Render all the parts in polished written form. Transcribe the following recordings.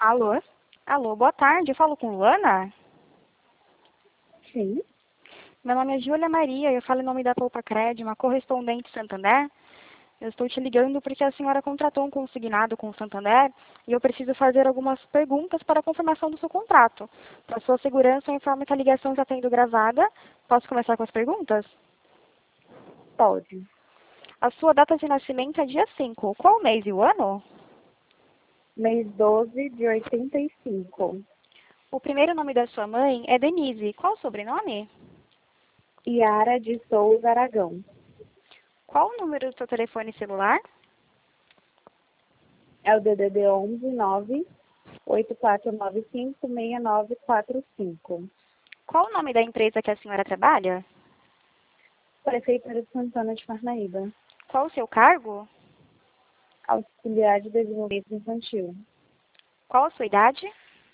Alô? Alô, boa tarde. Eu falo com Luana? Sim. Meu nome é Júlia Maria, eu falo em nome da Poupa Cred, uma correspondente Santander. Eu estou te ligando porque a senhora contratou um consignado com o Santander e eu preciso fazer algumas perguntas para a confirmação do seu contrato. Para sua segurança, eu informo que a ligação está sendo gravada. Posso começar com as perguntas? Pode. A sua data de nascimento é dia 5. Qual o mês e o ano? Mês 12 de 85. O primeiro nome da sua mãe é Denise. Qual o sobrenome? Yara de Souza Aragão. Qual o número do seu telefone celular? É o DDD 11 9 8495 6945. Qual o nome da empresa que a senhora trabalha? Prefeitura de Santana de Parnaíba. Qual o seu cargo? Auxiliar de Desenvolvimento Infantil. Qual a sua idade?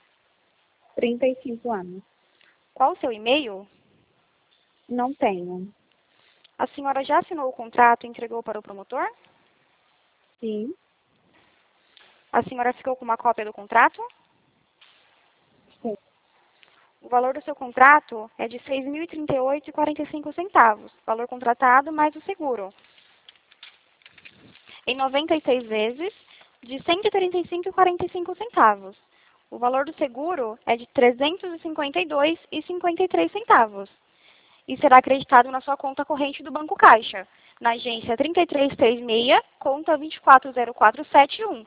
35 anos. Qual o seu e-mail? Não tenho. A senhora já assinou o contrato e entregou para o promotor? Sim. A senhora ficou com uma cópia do contrato? Sim. O valor do seu contrato é de R$ 6.038,45, valor contratado mais o seguro. Em 96 vezes, de R$ 135,45. O valor do seguro é de R$ 352,53 e será acreditado na sua conta corrente do Banco Caixa, na agência 3336, conta 240471.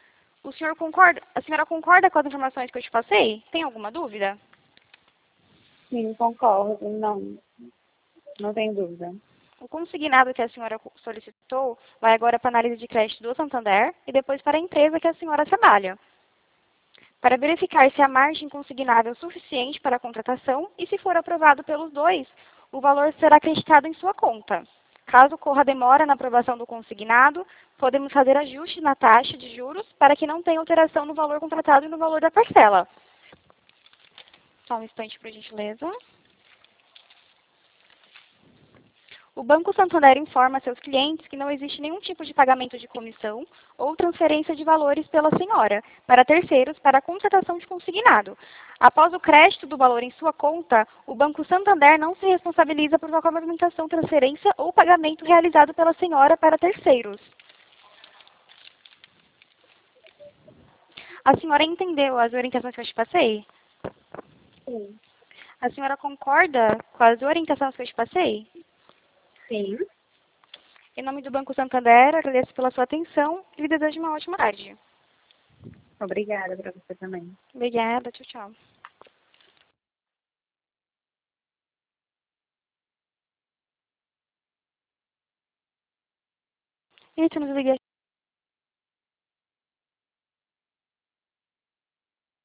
A senhora concorda com as informações que eu te passei? Tem alguma dúvida? Sim, concordo. Não tem dúvida. O consignado que a senhora solicitou vai agora para a análise de crédito do Santander e depois para a empresa que a senhora trabalha, para verificar se a margem consignável é suficiente para a contratação e, se for aprovado pelos dois, o valor será acreditado em sua conta. Caso ocorra demora na aprovação do consignado, podemos fazer ajuste na taxa de juros para que não tenha alteração no valor contratado e no valor da parcela. Só um instante, por gentileza. O Banco Santander informa a seus clientes que não existe nenhum tipo de pagamento de comissão ou transferência de valores pela senhora para terceiros para a contratação de consignado. Após o crédito do valor em sua conta, o Banco Santander não se responsabiliza por qualquer movimentação, transferência ou pagamento realizado pela senhora para terceiros. A senhora entendeu as orientações que eu te passei? Sim. A senhora concorda com as orientações que eu te passei? Sim. Em nome do Banco Santander, agradeço pela sua atenção e lhe desejo uma ótima tarde. Obrigada para você também. Obrigada, tchau, tchau. Eita, não desliguei.